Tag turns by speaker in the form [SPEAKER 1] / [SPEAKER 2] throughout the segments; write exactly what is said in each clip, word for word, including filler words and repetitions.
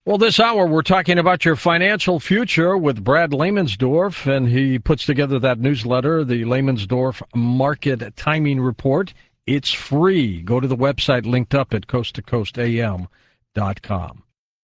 [SPEAKER 1] Well, this hour we're talking about your financial future with Brad Laymansdorf, and he puts together that newsletter, the Laymansdorf Market Timing Report. It's free. Go to the website linked up at coast to coast a m dot com.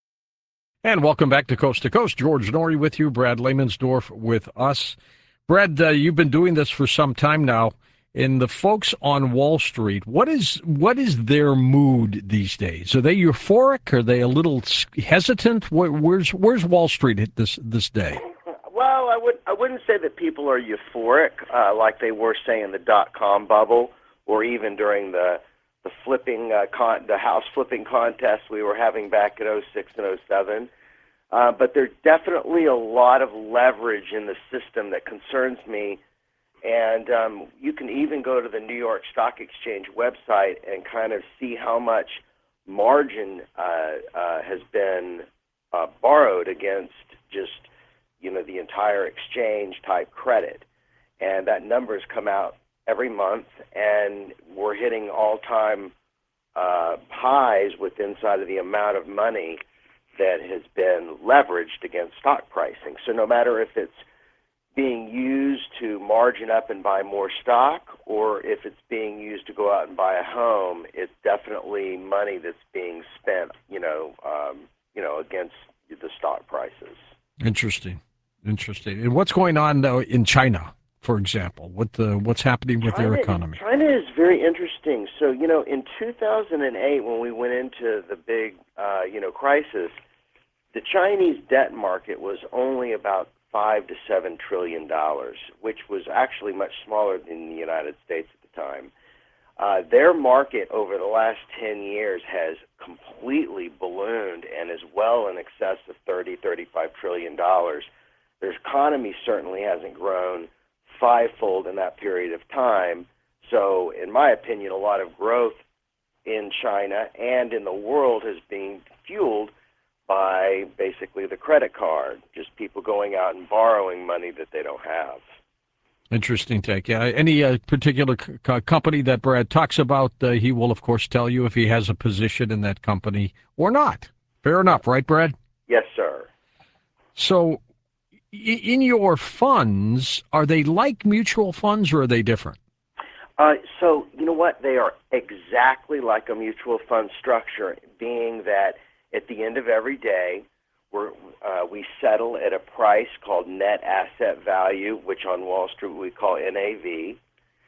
[SPEAKER 1] And welcome back to Coast to Coast. George Noory with you, Brad Laymansdorf with us. Brad, uh, you've been doing this for some time now. And the folks on Wall Street, what is what is their mood these days? Are they euphoric? Are they a little hesitant? Where, where's where's Wall Street at this this day?
[SPEAKER 2] Well, I would I wouldn't say that people are euphoric uh, like they were, say, in the dot com bubble, or even during the the flipping uh, con- the house flipping contest we were having back in oh six and oh seven. Uh, but there's definitely a lot of leverage in the system that concerns me. And um, you can even go to the New York Stock Exchange website and kind of see how much margin uh, uh, has been uh, borrowed against just, you know, the entire exchange type credit. And that number's come out every month, and we're hitting all-time uh, highs with inside of the amount of money that has been leveraged against stock pricing. So no matter if it's being used to margin up and buy more stock, or if it's being used to go out and buy a home, it's definitely money that's being spent, you know, um, you know, against the stock prices.
[SPEAKER 1] Interesting, interesting. And what's going on though in China, for example? What the what's happening with
[SPEAKER 2] China,
[SPEAKER 1] their economy?
[SPEAKER 2] China is very interesting. So, you know, in two thousand eight, when we went into the big, uh, you know, crisis, the Chinese debt market was only about five to seven trillion dollars, which was actually much smaller than the United States at the time. Uh, their market over the last ten years has completely ballooned and is well in excess of thirty, thirty-five trillion dollars. Their economy certainly hasn't grown fivefold in that period of time. So, in my opinion, a lot of growth in China and in the world has been fueled by basically the credit card, just people going out and borrowing money that they don't have.
[SPEAKER 1] Interesting take. Yeah. Any uh, particular c- company that Brad talks about, uh, he will, of course, tell you if he has a position in that company or not. Fair enough, right, Brad?
[SPEAKER 2] Yes, sir.
[SPEAKER 1] So i- in your funds, are they like mutual funds or are they different?
[SPEAKER 2] Uh, so, you know what? They are exactly like a mutual fund structure, being that at the end of every day, we're, uh, we settle at a price called net asset value, which on Wall Street we call N A V.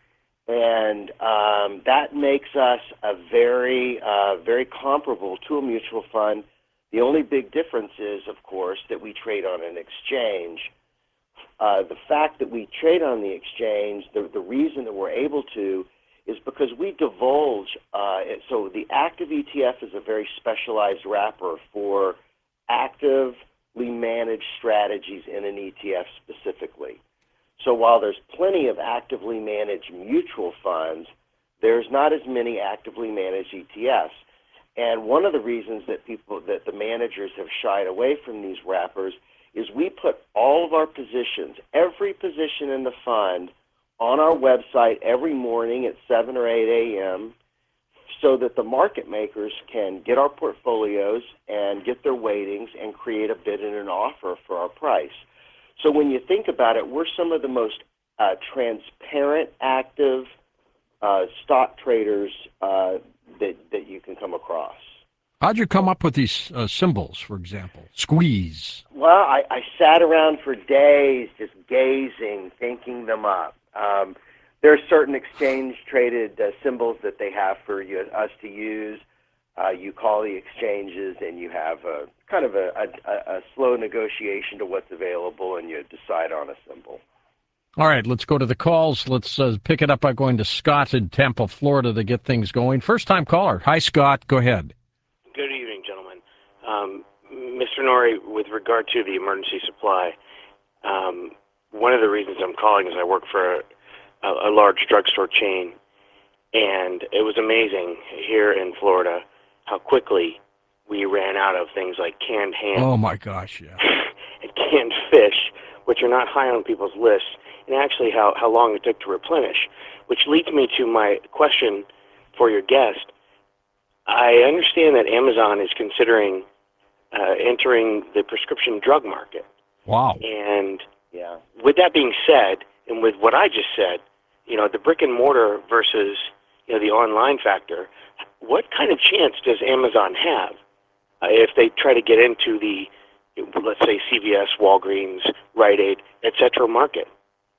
[SPEAKER 2] And um, that makes us a very, uh, very comparable to a mutual fund. The only big difference is, of course, that we trade on an exchange. Uh, the fact that we trade on the exchange, the, the reason that we're able to is because we divulge, uh, it, so the active E T F is a very specialized wrapper for actively managed strategies in an E T F specifically. So while there's plenty of actively managed mutual funds, there's not as many actively managed E T Fs. And one of the reasons that people, that the managers have shied away from these wrappers is we put all of our positions, every position in the fund, on our website every morning at seven or eight a.m. so that the market makers can get our portfolios and get their weightings and create a bid and an offer for our price. So when you think about it, we're some of the most uh, transparent, active uh, stock traders uh, that, that you can come across.
[SPEAKER 1] How'd you come up with these uh, symbols, for example? Squeeze.
[SPEAKER 2] Well, I, I sat around for days just gazing, thinking them up. Um, there are certain exchange-traded uh, symbols that they have for you, us to use. Uh, you call the exchanges, and you have a kind of a, a, a slow negotiation to what's available, and you decide on a symbol.
[SPEAKER 1] All right, let's go to the calls. Let's uh, pick it up by going to Scott in Tampa, Florida, to get things going. First-time caller. Hi, Scott. Go ahead.
[SPEAKER 3] Good evening, gentlemen. Um, Mister Noory, with regard to the emergency supply, um, one of the reasons I'm calling is I work for a, a large drugstore chain, and it was amazing here in Florida how quickly we ran out of things like canned ham.
[SPEAKER 1] Oh, my gosh, yeah.
[SPEAKER 3] And canned fish, which are not high on people's lists, and actually how, how long it took to replenish, which leads me to my question for your guest. I understand that Amazon is considering uh, entering the prescription drug market.
[SPEAKER 1] Wow.
[SPEAKER 3] And
[SPEAKER 2] Yeah.
[SPEAKER 3] with that being said, and with what I just said, you know, the brick and mortar versus, you know, the online factor, what kind of chance does Amazon have uh, if they try to get into the, let's say, C V S, Walgreens, Rite Aid, et cetera market?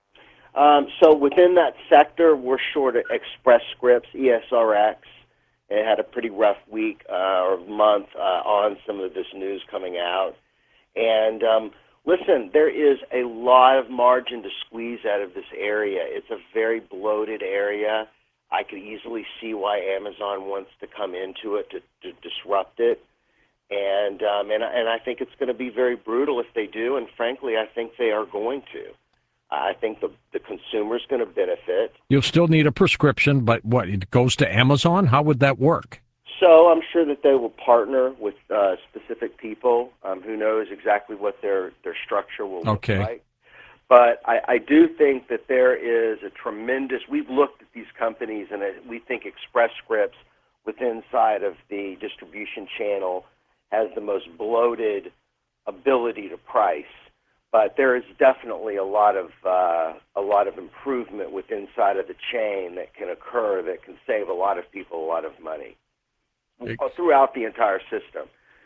[SPEAKER 2] Um, so within that sector, we're short of Express Scripts, E S R X. It had a pretty rough week uh, or month uh, on some of this news coming out. And um, listen, there is a lot of margin to squeeze out of this area. It's a very bloated area. I could easily see why Amazon wants to come into it to, to disrupt it. And, um, and, and I think it's going to be very brutal if they do, and frankly, I think they are going to. I think the, the consumer's going to benefit.
[SPEAKER 1] You'll still need a prescription, but what, it goes to Amazon? How would that work?
[SPEAKER 2] So I'm sure that they will partner with uh, specific people. Um, who knows exactly what their, their structure will look
[SPEAKER 1] Okay.
[SPEAKER 2] like. But I, I do think that there is a tremendous, we've looked at these companies, and we think Express Scripts within inside of the distribution channel has the most bloated ability to price. But there is definitely a lot of uh, a lot of improvement within inside of the chain that can occur that can save a lot of people a lot of money throughout the entire system.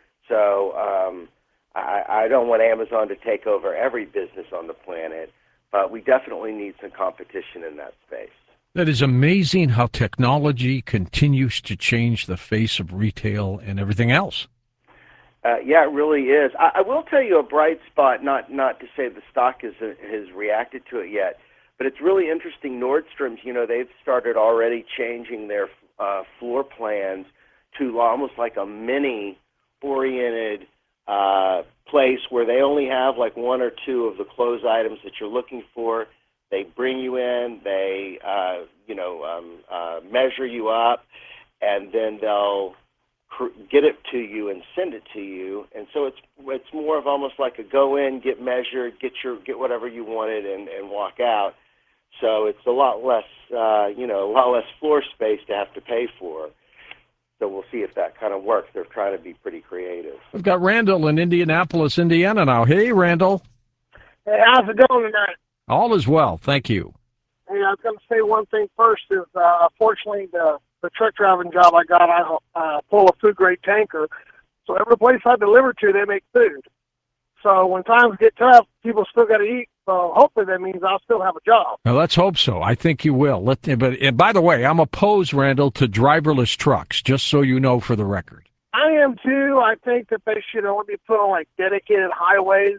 [SPEAKER 2] So um, I, I don't want Amazon to take over every business on the planet, but we definitely need some competition in that space.
[SPEAKER 1] That is amazing how technology continues to change the face of retail and everything else.
[SPEAKER 2] Uh, yeah, it really is. I, I will tell you a bright spot, not not to say the stock is, uh, has reacted to it yet, but it's really interesting. Nordstrom's, you know, they've started already changing their uh, floor plans to almost like a mini-oriented uh, place where they only have like one or two of the clothes items that you're looking for. They bring you in, they, uh, you know, um, uh, measure you up, and then they'll get it to you and send it to you. And so it's it's more of almost like a go in, get measured, get your get whatever you wanted, and, and walk out. So it's a lot less, uh, you know, a lot less floor space to have to pay for. So we'll see if that kind of works. They're trying to be pretty creative.
[SPEAKER 1] We've got Randall in Indianapolis, Indiana now. Hey, Randall.
[SPEAKER 4] Hey, how's it going tonight?
[SPEAKER 1] All is well, thank you.
[SPEAKER 4] Hey, I was going to say one thing first is, uh, fortunately, the, the truck driving job I got, I uh, pull a food-grade tanker. So every place I deliver to, they make food. So when times get tough, people still got to eat. So hopefully that means I'll still have a job.
[SPEAKER 1] Now, let's hope so. I think you will. Let, but and by the way, I'm opposed, Randall, to driverless trucks, just so you know for the record.
[SPEAKER 4] I am too. I think that they should only be put on, like, dedicated highways.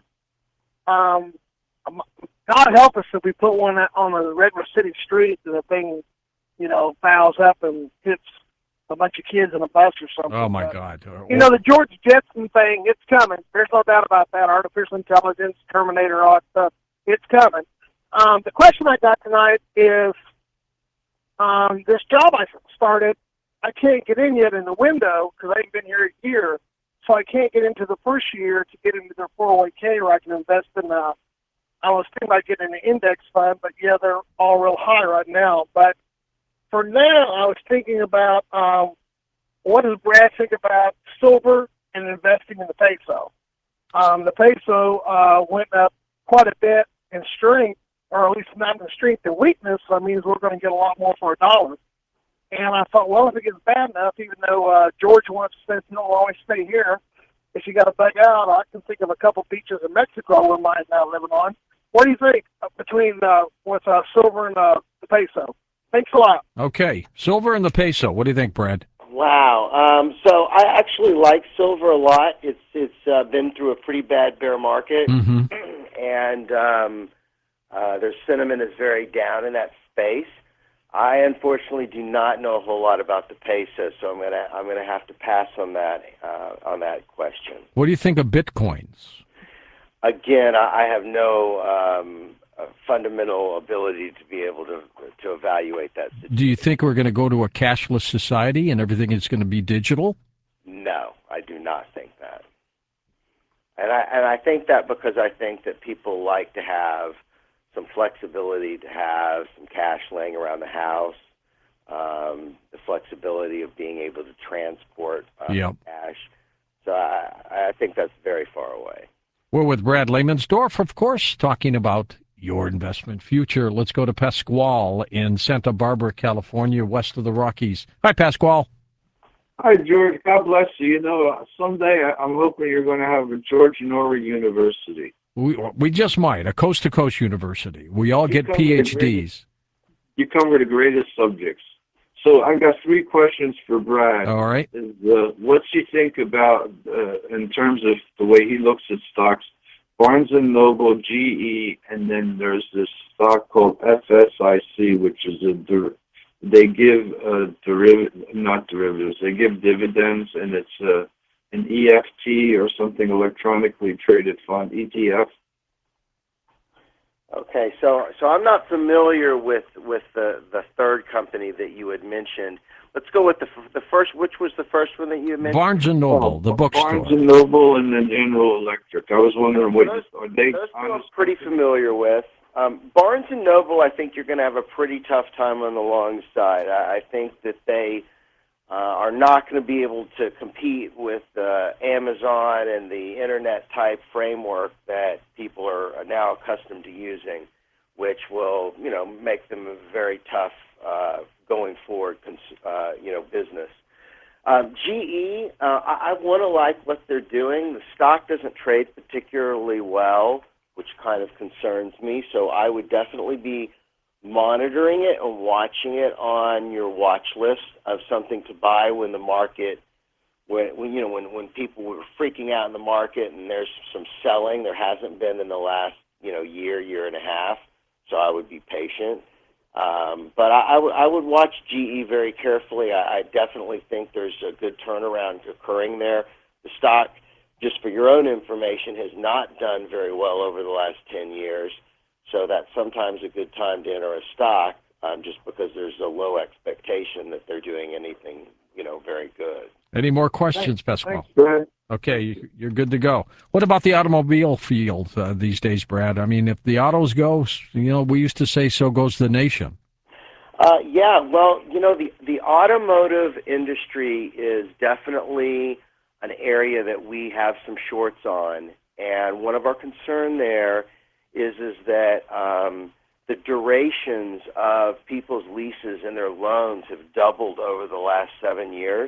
[SPEAKER 4] Um, God help us if we put one on a regular city street and the thing, you know, fouls up and hits a bunch of kids in a bus or something.
[SPEAKER 1] Oh, my
[SPEAKER 4] but,
[SPEAKER 1] God.
[SPEAKER 4] You know, the George Jetson thing, it's coming. There's no doubt about that. Artificial intelligence, Terminator, all that stuff. It's coming. Um, the question I got tonight is, um, this job I started, I can't get in yet in the window because I ain't been here a year, so I can't get into the first year to get into their four oh one k where I can invest in, uh, I was thinking about getting an index fund, but yeah, they're all real high right now. But for now, I was thinking about, um, what does Brad think about silver and investing in the peso? Um, the peso uh, went up quite a bit in strength, or at least not in strength and weakness, so that means we're going to get a lot more for a dollar. And I thought, well, if it gets bad enough, even though uh, George wants to say he'll always stay here, if you got to back out, I can think of a couple beaches in Mexico I wouldn't mind now living on. What do you think between uh, with uh, silver and uh, the peso? Thanks a lot.
[SPEAKER 1] Okay. Silver and the peso. What do you think, Brad?
[SPEAKER 2] Wow. Um, so I actually like silver a lot. It's it's uh, been through a pretty bad bear market,
[SPEAKER 1] Mm-hmm.
[SPEAKER 2] and um, uh, their sentiment is very down in that space. I unfortunately do not know a whole lot about the peso, so I'm gonna I'm gonna have to pass on that uh, on that question.
[SPEAKER 1] What do you think of bitcoins?
[SPEAKER 2] Again, I I have no um, uh, fundamental ability to be able to to evaluate that situation.
[SPEAKER 1] Do you think we're going to go to a cashless society and everything is going to be digital?
[SPEAKER 2] No, I do not think that. And I and I think that because I think that people like to have some flexibility, to have some cash laying around the house, um, the flexibility of being able to transport uh,
[SPEAKER 1] Yep.
[SPEAKER 2] cash. So I, I think that's very far away.
[SPEAKER 1] We're with Brad Lamonsdorf, of course, talking about your investment future. Let's go to Pasquale in Santa Barbara, California, west of the Rockies. Hi, Pasquale.
[SPEAKER 5] Hi, George. God bless you. You know, someday I'm hoping you're going to have a George Norrie University.
[SPEAKER 1] We we just might, a coast-to-coast university. We all get P H Ds.
[SPEAKER 5] You cover the greatest subjects. So I've got three questions for Brad.
[SPEAKER 1] All right.
[SPEAKER 5] Is, uh, what's he think about, uh, in terms of the way he looks at stocks, Barnes and Noble, G E, and then there's this stock called F S I C, which is a der- they give uh, deriv- not derivatives, they give dividends, and it's uh, an E F T or something, electronically traded fund, E T F.
[SPEAKER 2] Okay, so so I'm not familiar with with the the third company that you had mentioned. Let's go with the the first. Which was the first one that you had mentioned?
[SPEAKER 1] Barnes and Noble,
[SPEAKER 5] oh,
[SPEAKER 1] the bookstore.
[SPEAKER 5] Barnes and Noble, and then General Electric. I was wondering what
[SPEAKER 2] those,
[SPEAKER 5] are they?
[SPEAKER 2] Those I'm pretty familiar with. Um, Barnes and Noble, I think you're going to have a pretty tough time on the long side. I, I think that they uh, are not going to be able to compete with uh, Amazon and the internet type framework that people are now accustomed to using, which will, you know, make them a very tough uh, going forward, uh, you know, business. Um, G E, uh, I, I want to like what they're doing. The stock doesn't trade particularly well, which kind of concerns me. So I would definitely be monitoring it and watching it on your watch list of something to buy when the market, when, when you know, when, when people were freaking out in the market and there's some selling. There hasn't been in the last, you know, year, year and a half. So I would be patient. Um, but I, I, w- I would watch G E very carefully. I, I definitely think there's a good turnaround occurring there. The stock, just for your own information, has not done very well over the last ten years. So that's sometimes a good time to enter a stock, um, just because there's a low expectation that they're doing anything, you know, very good.
[SPEAKER 1] Any more questions, Pasquale?
[SPEAKER 5] Thanks, Brad.
[SPEAKER 1] Okay, you're good to go. What about the automobile field uh, these days, Brad? I mean, if the autos go, you know, we used to say, so goes the nation.
[SPEAKER 2] Uh, yeah, well, you know, the, the automotive industry is definitely an area that we have some shorts on. And one of our concern there is, is that um, the durations of people's leases and their loans have doubled over the last seven years.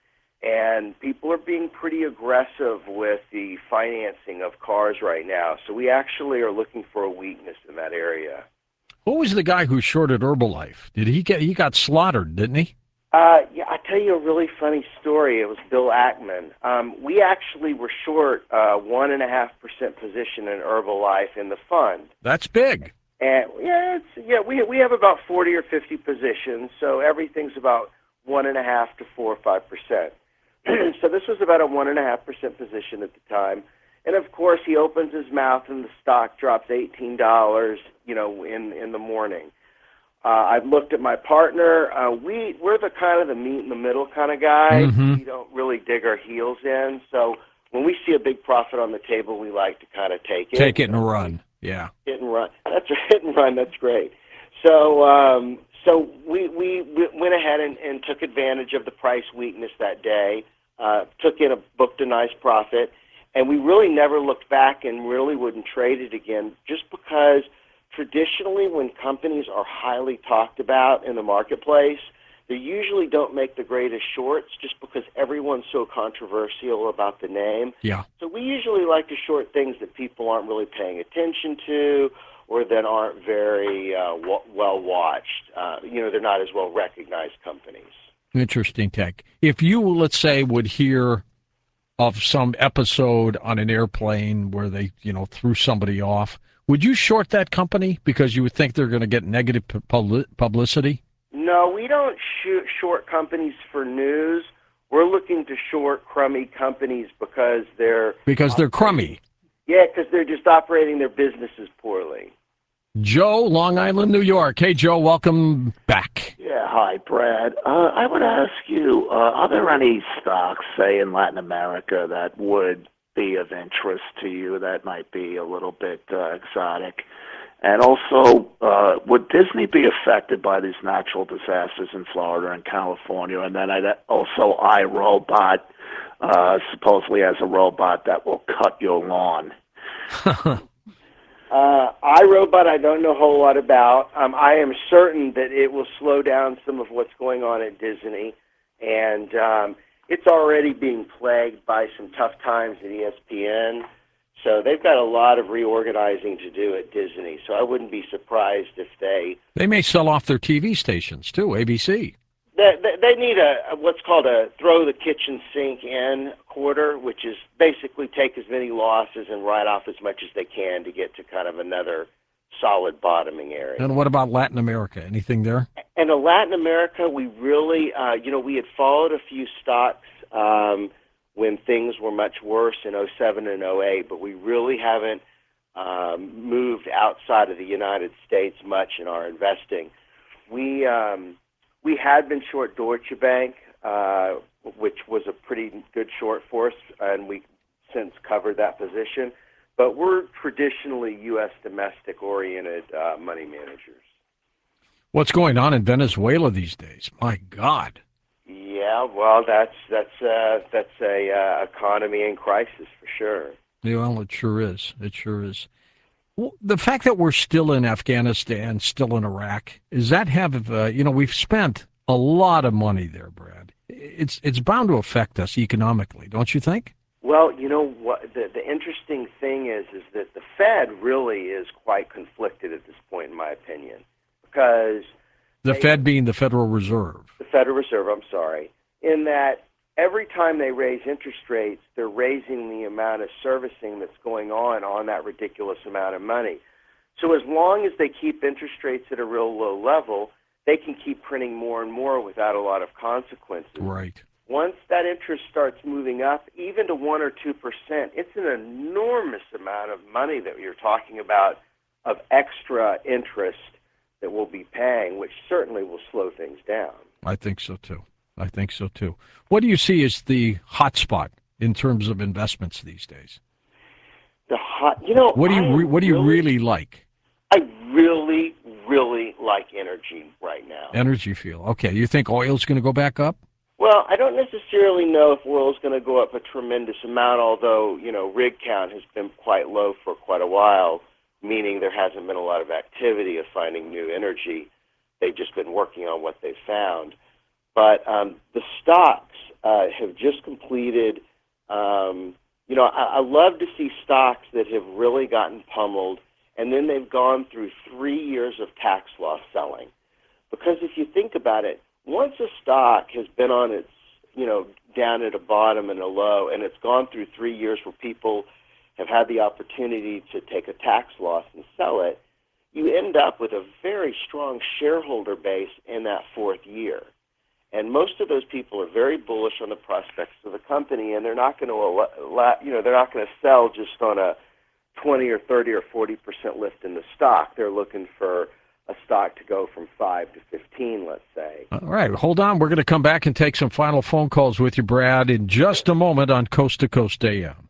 [SPEAKER 2] And people are being pretty aggressive with the financing of cars right now. So we actually are looking for a weakness in that area.
[SPEAKER 1] Who was the guy who shorted Herbalife? Did he get? He got slaughtered, didn't he?
[SPEAKER 2] Uh, yeah, I'll tell you a really funny story. It was Bill Ackman. Um, we actually were short uh, one and a half percent position in Herbalife in the fund.
[SPEAKER 1] That's big.
[SPEAKER 2] And yeah, it's, yeah, we we have about forty or fifty positions, so everything's about one and a half to four or five percent. So this was about a one and a half percent position at the time, and of course he opens his mouth and the stock drops eighteen dollars, you know, in in the morning. Uh, I've looked at my partner. Uh, we we're the kind of the meat in the middle kind of guys.
[SPEAKER 1] Mm-hmm.
[SPEAKER 2] We don't really dig our heels in. So when we see a big profit on the table, we like to kind of take it.
[SPEAKER 1] Take it and run. Yeah.
[SPEAKER 2] Hit and run. That's a hit and run. That's great. So um, so we, we we went ahead and, and took advantage of the price weakness that day. Uh, took in a booked a nice profit, and we really never looked back and really wouldn't trade it again, just because traditionally when companies are highly talked about in the marketplace, they usually don't make the greatest shorts just because everyone's so controversial about the name.
[SPEAKER 1] Yeah.
[SPEAKER 2] So we usually like to short things that people aren't really paying attention to or that aren't very uh, w- well watched. Uh, you know, they're not as well recognized companies.
[SPEAKER 1] Interesting tech. If you, let's say, would hear of some episode on an airplane where they, you know, threw somebody off, would you short that company because you would think they're going to get negative pu- publicity?
[SPEAKER 2] No, we don't shoot short companies for news. We're looking to short crummy companies because they're...
[SPEAKER 1] Because they're crummy.
[SPEAKER 2] Yeah, because they're just operating their businesses poorly.
[SPEAKER 1] Joe, Long Island, New York. Hey, Joe, welcome back.
[SPEAKER 6] Yeah, hi, Brad. Uh, I would ask you, uh, are there any stocks, say, in Latin America that would be of interest to you that might be a little bit uh, exotic? And also, uh, would Disney be affected by these natural disasters in Florida and California? And then I, also iRobot uh, supposedly has a robot that will cut your lawn.
[SPEAKER 2] uh, iRobot I don't know a whole lot about. Um, I am certain that it will slow down some of what's going on at Disney. And um, it's already being plagued by some tough times at E S P N. So they've got a lot of reorganizing to do at Disney. So I wouldn't be surprised if they...
[SPEAKER 1] They may sell off their T V stations, too, A B C.
[SPEAKER 2] They, they, they need a, a what's called a throw the kitchen sink in quarter, which is basically take as many losses and write off as much as they can to get to kind of another solid bottoming area.
[SPEAKER 1] And what about Latin America? Anything there?
[SPEAKER 2] And in Latin America, we really, uh, you know, we had followed a few stocks um, when things were much worse in oh seven and oh eight, but we really haven't um, moved outside of the United States much in our investing. We um, we had been short Deutsche Bank, uh, which was a pretty good short for us, and we since covered that position. But we're traditionally U S domestic-oriented uh, money managers.
[SPEAKER 1] What's going on in Venezuela these days? My God.
[SPEAKER 2] Yeah, well, that's that's uh, that's a uh, economy in crisis for sure.
[SPEAKER 1] Yeah, well, it sure is. It sure is. Well, the fact that we're still in Afghanistan, still in Iraq, does that have, uh, you know, we've spent a lot of money there, Brad. It's it's bound to affect us economically, don't you think?
[SPEAKER 2] Well, you know what? The, the interesting thing is, is that the Fed really is quite conflicted at this point, in my opinion, because
[SPEAKER 1] the
[SPEAKER 2] they,
[SPEAKER 1] Fed being the Federal Reserve.
[SPEAKER 2] The Federal Reserve, I'm sorry, in that every time they raise interest rates, they're raising the amount of servicing that's going on on that ridiculous amount of money. So as long as they keep interest rates at a real low level, they can keep printing more and more without a lot of consequences.
[SPEAKER 1] Right.
[SPEAKER 2] Once that interest starts moving up, even to one or two percent, it's an enormous amount of money that you're talking about of extra interest that we'll be paying, which certainly will slow things down.
[SPEAKER 1] I think so too. I think so too. What do you see as the hot spot in terms of investments these days?
[SPEAKER 2] The hot, you know.
[SPEAKER 1] What do you re- What do you really, really like?
[SPEAKER 2] I really, really like energy right now.
[SPEAKER 1] Energy feel. Okay. You think oil's going to go back up?
[SPEAKER 2] Well, I don't necessarily know if oil is going to go up a tremendous amount, although, you know, rig count has been quite low for quite a while, meaning there hasn't been a lot of activity of finding new energy. They've just been working on what they've found. But um, the stocks uh, have just completed, um, you know, I, I love to see stocks that have really gotten pummeled, and then they've gone through three years of tax loss selling. Because if you think about it, once a stock has been on its, you know, down at a bottom and a low, and it's gone through three years where people have had the opportunity to take a tax loss and sell it, you end up with a very strong shareholder base in that fourth year. And most of those people are very bullish on the prospects of the company, and they're not going to, you know, they're not going to sell just on a twenty or thirty or forty percent lift in the stock. They're looking for a stock to go from five to fifteen, let's say.
[SPEAKER 1] All right, hold on. We're going to come back and take some final phone calls with you, Brad, in just a moment on Coast to Coast A M.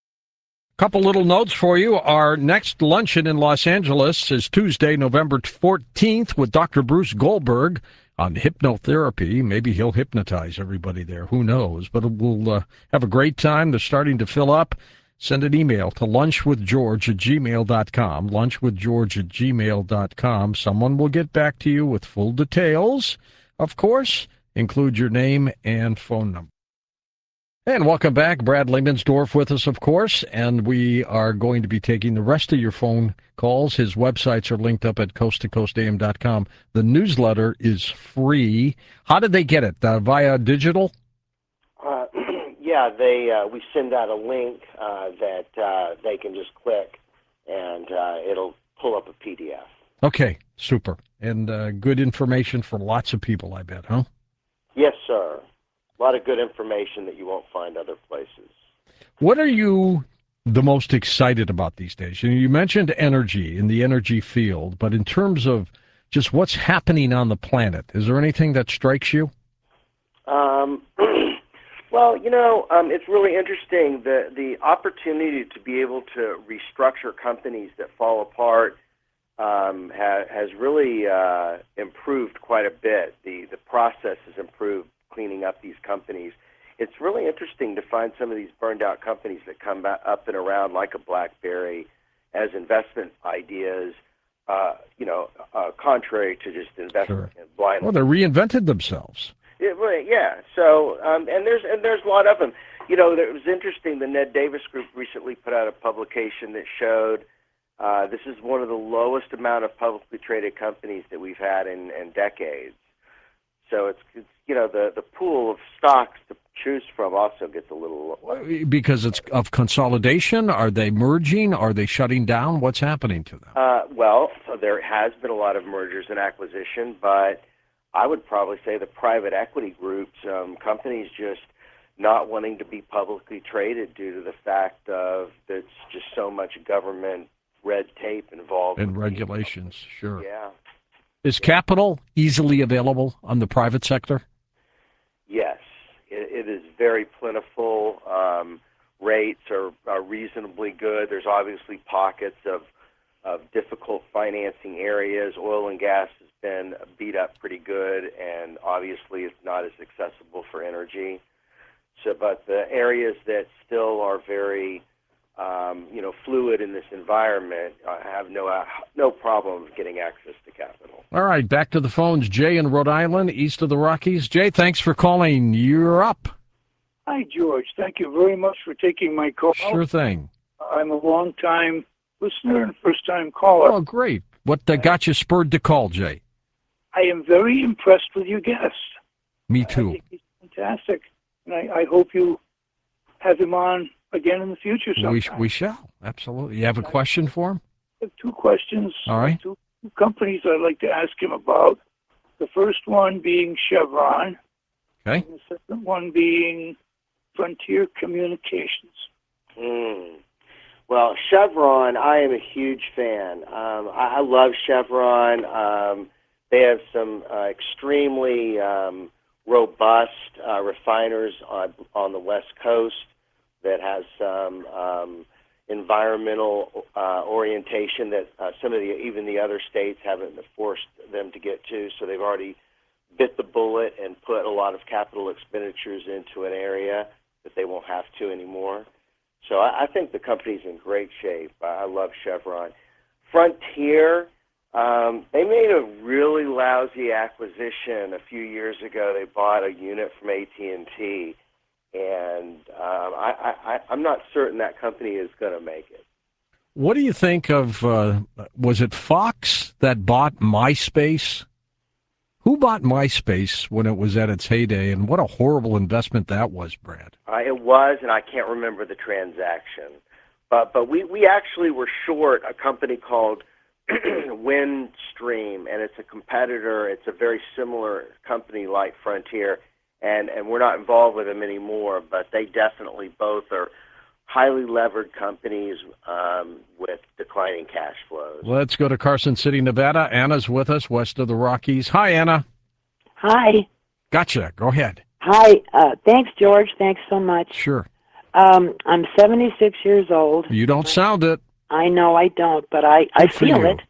[SPEAKER 1] Couple little notes for you. Our next luncheon in Los Angeles is Tuesday, November fourteenth, with Doctor Bruce Goldberg on hypnotherapy. Maybe he'll hypnotize everybody there. Who knows? But we'll uh, have a great time. They're starting to fill up. Send an email to lunchwithgeorge at gmail dot com, lunchwithgeorge at gmail dot com. Someone will get back to you with full details. Of course, include your name and phone number. And welcome back. Brad Lehmansdorf with us, of course, and we are going to be taking the rest of your phone calls. His websites are linked up at coast to coast a m dot com. The newsletter is free. How did they get it? Uh, via digital?
[SPEAKER 2] Uh, yeah, they uh, we send out a link uh, that uh, they can just click, and uh, it'll pull up a P D F.
[SPEAKER 1] Okay, super. And uh, good information for lots of people, I bet, huh?
[SPEAKER 2] Yes, sir. A lot of good information that you won't find other places.
[SPEAKER 1] What are you the most excited about these days? You know, you mentioned energy in the energy field, but in terms of just what's happening on the planet, is there anything that strikes you?
[SPEAKER 2] Um, well, you know, um, it's really interesting, the, the opportunity to be able to restructure companies that fall apart um, ha- has really uh, improved quite a bit. The the process has improved cleaning up these companies. It's really interesting to find some of these burned out companies that come back up and around like a BlackBerry as investment ideas, uh, you know, uh, contrary to just investment
[SPEAKER 1] Sure.
[SPEAKER 2] blindly.
[SPEAKER 1] Well, they reinvented themselves.
[SPEAKER 2] Yeah, right, yeah. So, um, and there's and there's a lot of them. You know, it was interesting. The Ned Davis Group recently put out a publication that showed uh, this is one of the lowest amount of publicly traded companies that we've had in, in decades. So it's, it's you know the the pool of stocks to choose from also gets a little.
[SPEAKER 1] Because it's of consolidation? Are they merging? Are they shutting down? What's happening to them?
[SPEAKER 2] Uh, well, so there has been a lot of mergers and acquisition, but I would probably say the private equity groups, um, companies just not wanting to be publicly traded due to the fact of there's just so much government red tape involved.
[SPEAKER 1] And
[SPEAKER 2] with
[SPEAKER 1] regulations, sure.
[SPEAKER 2] Yeah.
[SPEAKER 1] Is capital easily available on the private sector?
[SPEAKER 2] Yes, it, it is very plentiful. Um, rates are, are reasonably good. There's obviously pockets of, of difficult financing areas. Oil and gas has been beat up pretty good, and obviously it's not as accessible for energy. So, but the areas that still are very, um, you know, fluid in this environment uh, have no uh, no problem getting access to capital.
[SPEAKER 1] All right, back to the phones. Jay in Rhode Island, east of the Rockies. Jay, thanks for calling. You're up.
[SPEAKER 7] Hi, George. Thank you very much for taking my call.
[SPEAKER 1] Sure thing.
[SPEAKER 7] I'm a long-time listener and first-time caller.
[SPEAKER 1] Oh, great. What uh, got you spurred to call, Jay?
[SPEAKER 7] I am very impressed with your guest.
[SPEAKER 1] Me
[SPEAKER 7] I
[SPEAKER 1] too.
[SPEAKER 7] think he's fantastic, and I, I hope you have him on again in the future sometime.
[SPEAKER 1] We, sh- we shall, absolutely. You have a question for him?
[SPEAKER 7] I have two questions.
[SPEAKER 1] All right.
[SPEAKER 7] Two companies I'd like to ask him about. The first one being Chevron.
[SPEAKER 1] Okay.
[SPEAKER 7] And the second one being Frontier Communications.
[SPEAKER 2] Mm. Well, Chevron, I am a huge fan. Um, I, I love Chevron. Um, they have some uh, extremely um, robust uh, refiners on, on the West Coast that has some um, environmental uh, orientation that uh, some of the even the other states haven't forced them to get to. So they've already bit the bullet and put a lot of capital expenditures into an area that they won't have to anymore. So I, I think the company's in great shape. I, I love Chevron. Frontier, um, they made a really lousy acquisition a few years ago. They bought a unit from A T and T, and um, I, I, I'm not certain that company is going to make it.
[SPEAKER 1] What do you think of, uh, was it Fox that bought MySpace? Who bought MySpace when it was at its heyday, and what a horrible investment that was, Brad?
[SPEAKER 2] Uh, it was, and I can't remember the transaction. But but we, we actually were short a company called Windstream, and it's a competitor. It's a very similar company like Frontier, and, and we're not involved with them anymore, but they definitely both are highly levered companies um, with declining cash flows.
[SPEAKER 1] Let's go to Carson City, Nevada. Anna's with us, west of the Rockies. Hi, Anna.
[SPEAKER 8] Hi.
[SPEAKER 1] Gotcha. Go ahead.
[SPEAKER 8] Hi. Uh, thanks, George. Thanks so much.
[SPEAKER 1] Sure.
[SPEAKER 8] Um, I'm seventy-six years old.
[SPEAKER 1] You don't sound it.
[SPEAKER 8] I know I don't, but I, I
[SPEAKER 1] Good for
[SPEAKER 8] feel
[SPEAKER 1] you.
[SPEAKER 8] it.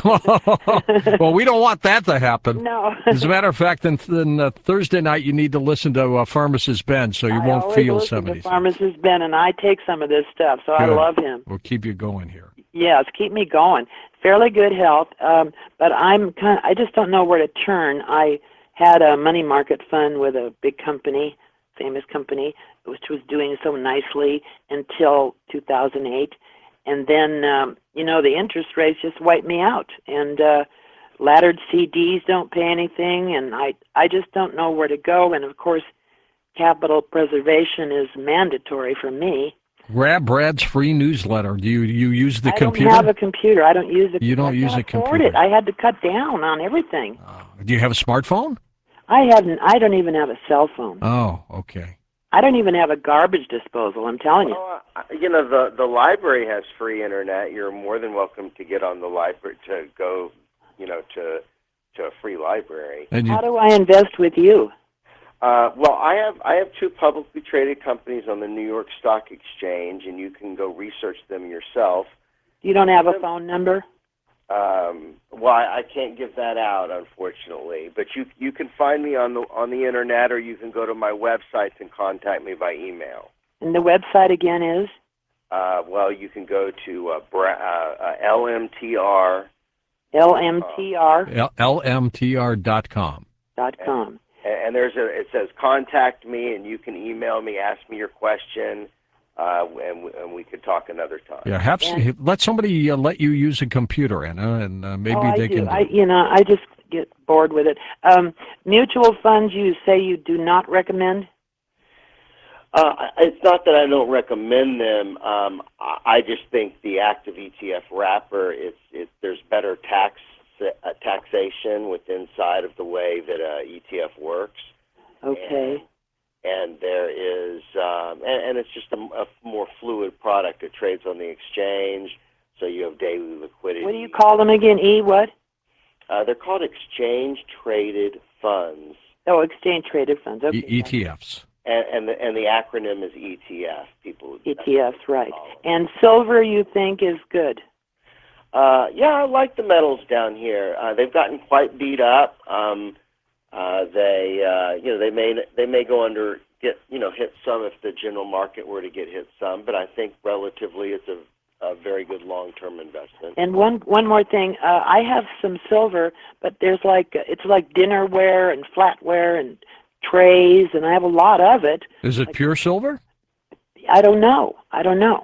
[SPEAKER 1] Well, we don't want that to happen.
[SPEAKER 8] No.
[SPEAKER 1] As a matter of fact, then, then uh, Thursday night you need to listen to uh, Pharmacist Ben, so you
[SPEAKER 8] I
[SPEAKER 1] won't
[SPEAKER 8] always
[SPEAKER 1] feel
[SPEAKER 8] listen
[SPEAKER 1] seventy.
[SPEAKER 8] to Pharmacist Ben, and I take some of this stuff, so I
[SPEAKER 1] Good.
[SPEAKER 8] love him.
[SPEAKER 1] We'll keep you going here.
[SPEAKER 8] Yes, keep me going. Fairly good health, um, but I'm kind. I just don't know where to turn. I had a money market fund with a big company, famous company, which was doing so nicely until two thousand eight. And then, um, you know, the interest rates just wiped me out. And uh, laddered C Ds don't pay anything, and I, I just don't know where to go. And, of course, capital preservation is mandatory for me.
[SPEAKER 1] Grab Brad's free newsletter. Do you, you use the
[SPEAKER 8] I
[SPEAKER 1] computer?
[SPEAKER 8] don't have a computer. I don't use a
[SPEAKER 1] You don't
[SPEAKER 8] I
[SPEAKER 1] use
[SPEAKER 8] can't
[SPEAKER 1] a
[SPEAKER 8] afford
[SPEAKER 1] computer.
[SPEAKER 8] It. I had to cut down on everything.
[SPEAKER 1] Uh, do you have a smartphone?
[SPEAKER 8] I haven't. I don't even have a cell phone.
[SPEAKER 1] Oh, okay.
[SPEAKER 8] I don't even have a garbage disposal. I'm telling you.
[SPEAKER 2] Well, uh, you know, the the library has free internet. You're more than welcome to get on the library to go, you know, to to a free library.
[SPEAKER 1] And you,
[SPEAKER 8] How do I invest with you?
[SPEAKER 2] Uh, well, I have I have two publicly traded companies on the New York Stock Exchange, and you can go research them yourself.
[SPEAKER 8] You don't have a phone number?
[SPEAKER 2] Um, well, I, I can't give that out, unfortunately. But you you can find me on the on the internet, or you can go to my websites and contact me by email.
[SPEAKER 8] And the website again is?
[SPEAKER 2] Uh, well, you can go to uh, Bra- uh, uh, L M T R.
[SPEAKER 8] L M T R.
[SPEAKER 1] L M T R dot com.
[SPEAKER 8] Dot com.
[SPEAKER 2] And, and there's a it says contact me, and you can email me, ask me your question. Uh, and, and we could talk another time.
[SPEAKER 1] Yeah, have
[SPEAKER 8] And-
[SPEAKER 1] let somebody uh, let you use a computer, Anna, and uh, maybe
[SPEAKER 8] oh,
[SPEAKER 1] they
[SPEAKER 8] I do.
[SPEAKER 1] can. Do
[SPEAKER 8] I,
[SPEAKER 1] it.
[SPEAKER 8] you know, I just get bored with it. Um, mutual funds, you say you do not recommend?
[SPEAKER 2] Uh, it's not that I don't recommend them. Um, I I just think the active E T F wrapper, it's it, there's better tax uh, taxation with inside of the way that a E T F works.
[SPEAKER 8] Okay.
[SPEAKER 2] And there is, um, and, and it's just a, a more fluid product. It trades on the exchange, so you have daily liquidity.
[SPEAKER 8] What do you call them again? E what?
[SPEAKER 2] Uh, they're called exchange-traded funds,
[SPEAKER 8] Oh, exchange-traded funds. Okay.
[SPEAKER 1] E- ETFs.
[SPEAKER 2] and, and, the, and the acronym is E T F. People
[SPEAKER 8] E T Fs, right. And silver, you think, is good?
[SPEAKER 2] Uh, yeah, I like the metals down here. Uh, they've gotten quite beat up. Um, uh, they, uh, you know, they may they may go under get you know hit some if the general market were to get hit some, but I think relatively it's a, a very good long-term investment.
[SPEAKER 8] And one one more thing, uh, I have some silver, but there's like it's like dinnerware and flatware and trays, and I have a lot of it.
[SPEAKER 1] Is it
[SPEAKER 8] Like-
[SPEAKER 1] pure silver?
[SPEAKER 8] I don't know. I don't know.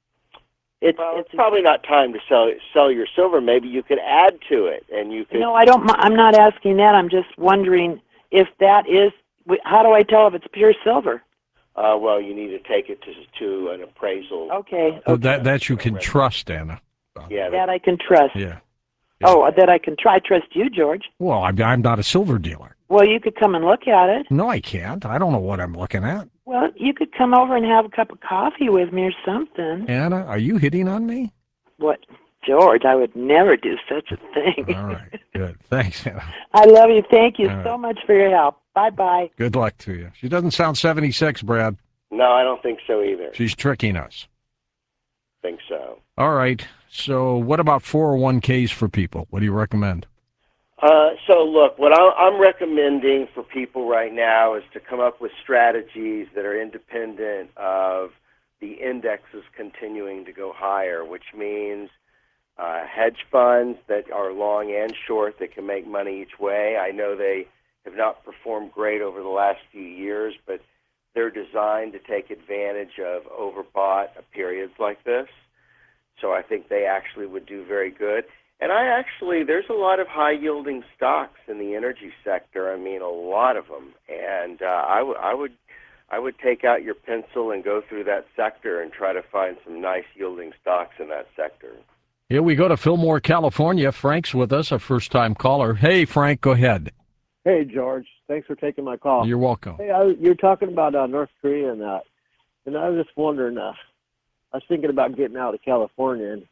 [SPEAKER 8] It's
[SPEAKER 2] Well,
[SPEAKER 8] it's
[SPEAKER 2] it's probably not time to sell sell your silver. Maybe you could add to it, and you could.
[SPEAKER 8] no, I don't. mi- I'm not asking that. I'm just wondering if that is. How do I tell if it's pure silver?
[SPEAKER 2] Uh, well, you need to take it to to an appraisal.
[SPEAKER 8] Okay.
[SPEAKER 1] Oh,
[SPEAKER 8] okay.
[SPEAKER 1] that that you can trust, Anna.
[SPEAKER 2] Yeah.
[SPEAKER 8] That I can trust.
[SPEAKER 1] Yeah.
[SPEAKER 8] Oh, that I can try. I trust you, George.
[SPEAKER 1] Well, I'm, I'm not a silver dealer.
[SPEAKER 8] Well, you could come and look at it.
[SPEAKER 1] No, I can't. I don't know what I'm looking at.
[SPEAKER 8] Well, you could come over and have a cup of coffee with me or something.
[SPEAKER 1] Anna, are you hitting on me?
[SPEAKER 8] What, George? I would never do such a thing.
[SPEAKER 1] All right. Good. Thanks, Anna.
[SPEAKER 8] I love you. Thank you
[SPEAKER 1] All
[SPEAKER 8] so
[SPEAKER 1] right.
[SPEAKER 8] much for your help. Bye bye.
[SPEAKER 1] Good luck to you. She doesn't sound seventy-six, Brad.
[SPEAKER 2] No, I don't think so either.
[SPEAKER 1] She's tricking us.
[SPEAKER 2] think so.
[SPEAKER 1] All right. So what about four oh one k's for people? What do you recommend?
[SPEAKER 2] Uh, so look, what I- I'm recommending for people right now is to come up with strategies that are independent of the indexes continuing to go higher, which means uh, hedge funds that are long and short that can make money each way. I know they have not performed great over the last few years, but they're designed to take advantage of overbought periods like this. So I think they actually would do very good. And I actually, there's a lot of high-yielding stocks in the energy sector. I mean, a lot of them. And uh, I, w- I would, I would take out your pencil and go through that sector and try to find some nice yielding stocks in that sector.
[SPEAKER 1] Here we go to Fillmore, California. Frank's with us, a first-time caller. Hey, Frank, go ahead.
[SPEAKER 9] Hey, George. Thanks for taking my call.
[SPEAKER 1] You're welcome.
[SPEAKER 9] Hey, I, you're talking about uh, North Korea and that, and I was just wondering. Uh, I was thinking about getting out of California, and,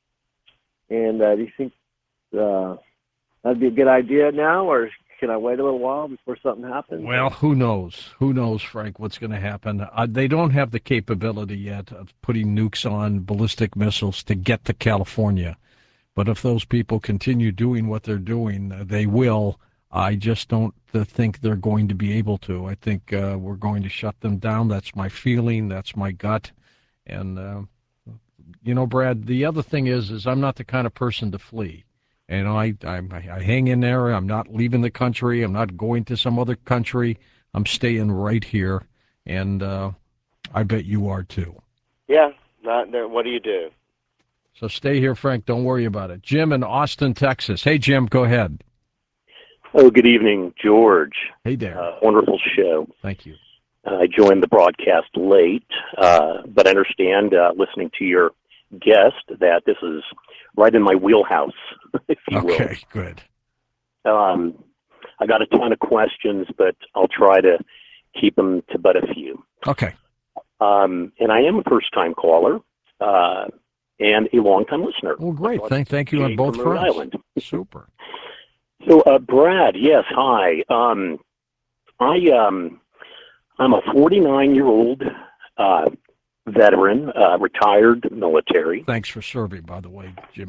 [SPEAKER 9] and uh, do you think uh, that'd be a good idea now, or can I wait a little while before something happens?
[SPEAKER 1] Well, who knows? Who knows, Frank, what's going to happen? Uh, they don't have the capability yet of putting nukes on ballistic missiles to get to California. But if those people continue doing what they're doing, uh, they will. I just don't uh, think they're going to be able to. I think uh, we're going to shut them down. That's my feeling. That's my gut. And, uh, you know, Brad, the other thing is, is I'm not the kind of person to flee. You know, I, I, I hang in there. I'm not leaving the country. I'm not going to some other country. I'm staying right here. And uh, I bet you are too.
[SPEAKER 2] Yeah, not there. What do you do?
[SPEAKER 1] So stay here, Frank. Don't worry about it. Jim in Austin, Texas. Hey, Jim, go ahead.
[SPEAKER 10] Oh, good evening, George.
[SPEAKER 1] Hey there.
[SPEAKER 10] Uh, wonderful show.
[SPEAKER 1] Thank you.
[SPEAKER 10] Uh, I joined the broadcast late, uh, but I understand, uh, listening to your guest, that this is right in my wheelhouse, if you will.
[SPEAKER 1] Okay, good.
[SPEAKER 10] Um, I got a ton of questions, but I'll try to keep them to but a few.
[SPEAKER 1] Okay.
[SPEAKER 10] Um, and I am a first-time caller uh, and a long-time listener.
[SPEAKER 1] Well, great. Thank, thank you on
[SPEAKER 10] Jake
[SPEAKER 1] both
[SPEAKER 10] from Rhode
[SPEAKER 1] fronts.
[SPEAKER 10] Island.
[SPEAKER 1] Super.
[SPEAKER 10] So, uh, Brad, yes, hi. Um, I, um, I'm a forty-nine-year-old uh, veteran, uh, retired military.
[SPEAKER 1] Thanks for serving, by the way, Jimmy.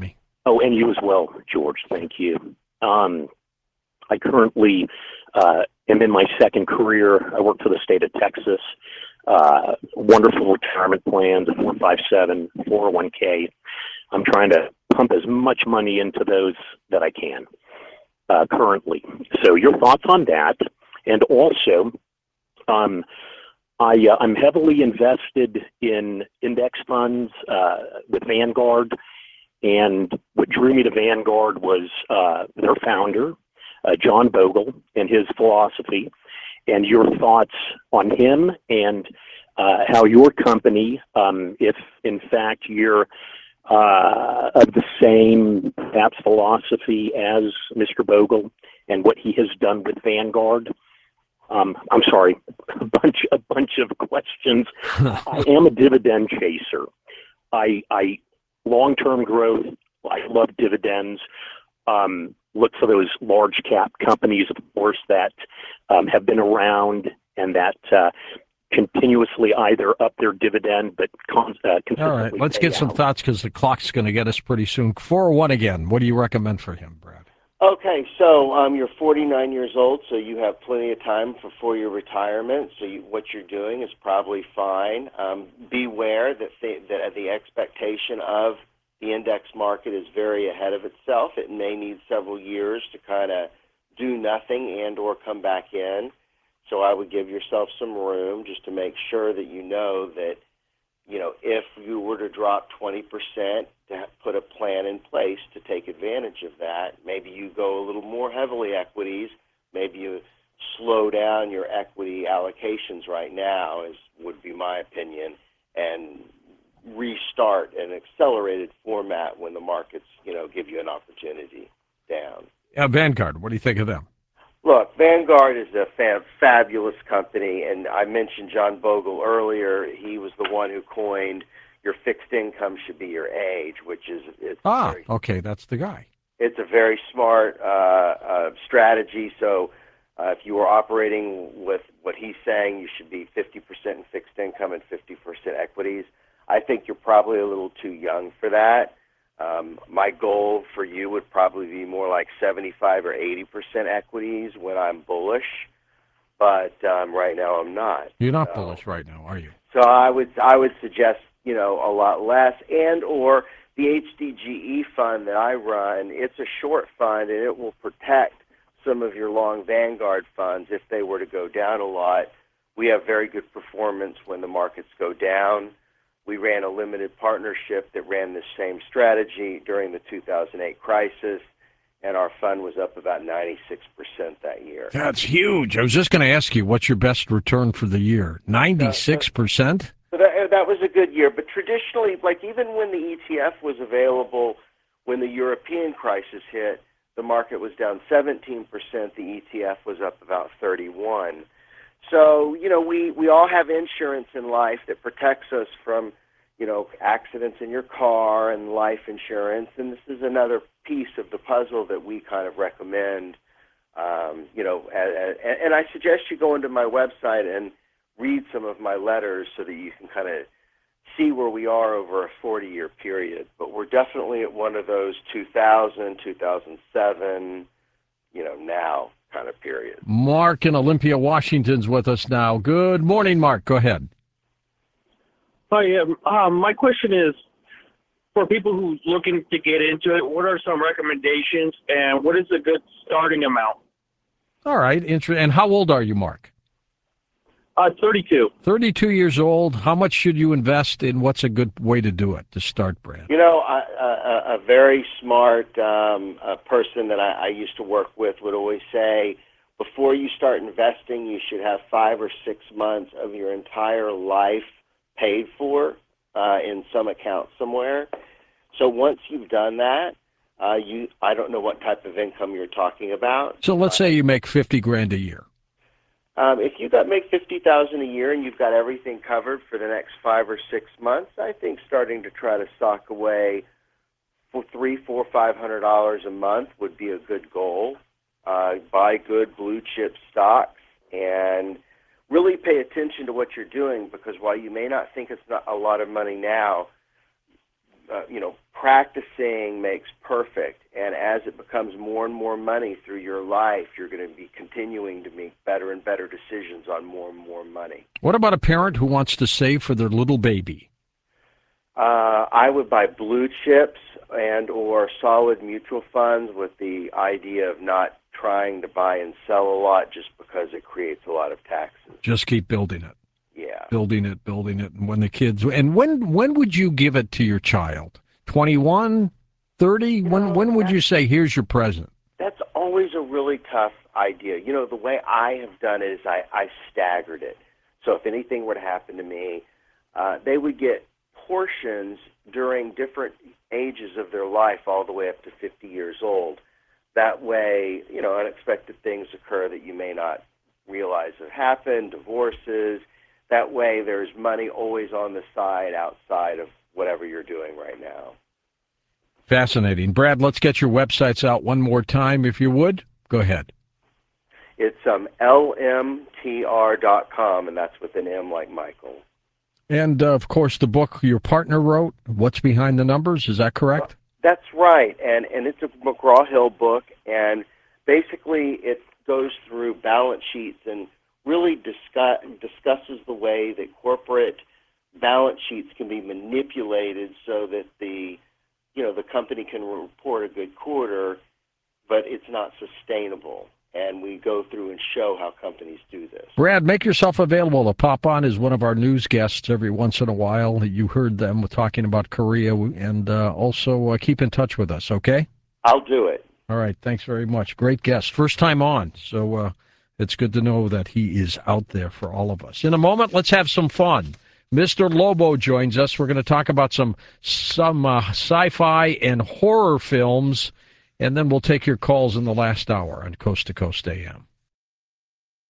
[SPEAKER 10] Oh, and you as well, George. Thank you. Um, I currently uh, am in my second career. I work for the state of Texas. Uh, wonderful retirement plans, a four five seven, four oh one k. I'm trying to pump as much money into those that I can uh, currently. So your thoughts on that? And also, um, I, uh, I'm heavily invested in index funds uh, with Vanguard. And what drew me to Vanguard was uh, their founder, uh, John Bogle, and his philosophy, and your thoughts on him and uh, how your company, um, if in fact you're uh, of the same perhaps philosophy as Mister Bogle and what he has done with Vanguard. Um, I'm sorry, a bunch, a bunch of questions. I am a dividend chaser. I, I long-term growth. I love dividends. Um, look for those large cap companies, of course, that um, have been around and that uh, continuously either up their dividend, but con- uh, consistently.
[SPEAKER 1] All right, let's get
[SPEAKER 10] out.
[SPEAKER 1] some thoughts because the clock's going to get us pretty soon. four oh one again. What do you recommend for him, Brad?
[SPEAKER 2] Okay, so um, you're forty-nine years old, so you have plenty of time before your retirement. So you, what you're doing is probably fine. Um, beware that the, that the expectation of the index market is very ahead of itself. It may need several years to kind of do nothing and or come back in. So I would give yourself some room just to make sure that you know that, you know, if you were to drop twenty percent, to put a plan in place to take advantage of that. Maybe you go a little more heavily equities. Maybe you slow down your equity allocations right now, is would be my opinion, and restart an accelerated format when the markets, you know, give you an opportunity down.
[SPEAKER 1] Uh, Vanguard, what do you think of them?
[SPEAKER 2] Look, Vanguard is a fa- fabulous company, and I mentioned John Bogle earlier. He was the one who coined your fixed income should be your age, which is it's
[SPEAKER 1] Ah,
[SPEAKER 2] very,
[SPEAKER 1] okay, that's the guy.
[SPEAKER 2] it's a very smart uh, uh, strategy. So uh, if you are operating with what he's saying, you should be fifty percent in fixed income and fifty percent equities. I think you're probably a little too young for that. Um, my goal for you would probably be more like seventy-five or eighty percent equities when I'm bullish, but um, right now I'm not.
[SPEAKER 1] You're not
[SPEAKER 2] so,
[SPEAKER 1] bullish right now, are you?
[SPEAKER 2] So I would I would suggest, you know, a lot less, and or the H D G E fund that I run. It's a short fund, and it will protect some of your long Vanguard funds if they were to go down a lot. We have very good performance when the markets go down. We ran a limited partnership that ran the same strategy during the two thousand eight crisis, and our fund was up about ninety-six percent that year.
[SPEAKER 1] That's huge. I was just going to ask you, what's your best return for the year? ninety-six percent?
[SPEAKER 2] So that, that was a good year, but traditionally, like even when the E T F was available, when the European crisis hit, the market was down seventeen percent. The E T F was up about thirty-one. So, you know, we, we all have insurance in life that protects us from, you know, accidents in your car and life insurance, and this is another piece of the puzzle that we kind of recommend, um, you know, and, and I suggest you go into my website and read some of my letters so that you can kind of see where we are over a forty-year period. But we're definitely at one of those two thousand, two thousand seven, you know, now kind of period.
[SPEAKER 1] Mark in Olympia, Washington's with us now. Good morning, Mark. Go ahead.
[SPEAKER 11] Hi, um, um, my question is, for people who's looking to get into it, what are some recommendations, and what is a good starting amount?
[SPEAKER 1] All right. Inter- and how old are you, Mark?
[SPEAKER 11] Uh, thirty-two.
[SPEAKER 1] thirty-two years old. How much should you invest in? What's a good way to do it, to start, Brad?
[SPEAKER 2] You know, I, a, a very smart um, a person that I, I used to work with would always say, before you start investing, you should have five or six months of your entire life paid for uh, in some account somewhere. So once you've done that, uh, you I don't know what type of income you're talking about.
[SPEAKER 1] So let's say you make fifty grand a year.
[SPEAKER 2] Um, if you got make fifty thousand a year and you've got everything covered for the next five or six months, I think starting to try to sock away for three, four, five hundred dollars a month would be a good goal. Uh, buy good blue chip stocks and really pay attention to what you're doing, because while you may not think it's not a lot of money now, uh, you know, practicing makes perfect, and as it becomes more and more money through your life, you're going to be continuing to make better and better decisions on more and more money.
[SPEAKER 1] What about a parent who wants to save for their little baby?
[SPEAKER 2] Uh, I would buy blue chips and or solid mutual funds with the idea of not trying to buy and sell a lot just because it creates a lot of taxes.
[SPEAKER 1] Just keep building it.
[SPEAKER 2] Yeah.
[SPEAKER 1] Building it, building it. And when the kids, and when when would you give it to your child? twenty-one, thirty?
[SPEAKER 2] You
[SPEAKER 1] when
[SPEAKER 2] know,
[SPEAKER 1] when would you say, here's your present?
[SPEAKER 2] That's always a really tough idea. You know, the way I have done it is I, I staggered it. So if anything were to happen to me, uh, they would get portions during different ages of their life all the way up to fifty years old. That way, you know, unexpected things occur that you may not realize have happened, divorces. That way there's money always on the side outside of whatever you're doing right now.
[SPEAKER 1] Fascinating. Brad, let's get your websites out one more time, if you would. Go ahead.
[SPEAKER 2] It's um, L M T R dot com, and that's with an M like Michael.
[SPEAKER 1] And, uh, of course, the book your partner wrote, What's Behind the Numbers, is that correct?
[SPEAKER 2] That's right, and, and it's a McGraw-Hill book, and basically it goes through balance sheets and really discuss, discusses the way that corporate balance sheets can be manipulated so that the, you know, the company can report a good quarter, but it's not sustainable. And we go through and show how companies do this.
[SPEAKER 1] Brad, make yourself available to pop on as one of our news guests every once in a while. You heard them talking about Korea, and uh, also uh, keep in touch with us, okay?
[SPEAKER 2] I'll do it.
[SPEAKER 1] All right, thanks very much. Great guest. First time on, so uh, it's good to know that he is out there for all of us. In a moment, let's have some fun. Mister Lobo joins us. We're going to talk about some some uh, sci-fi and horror films, and then we'll take your calls in the last hour on Coast to Coast A M.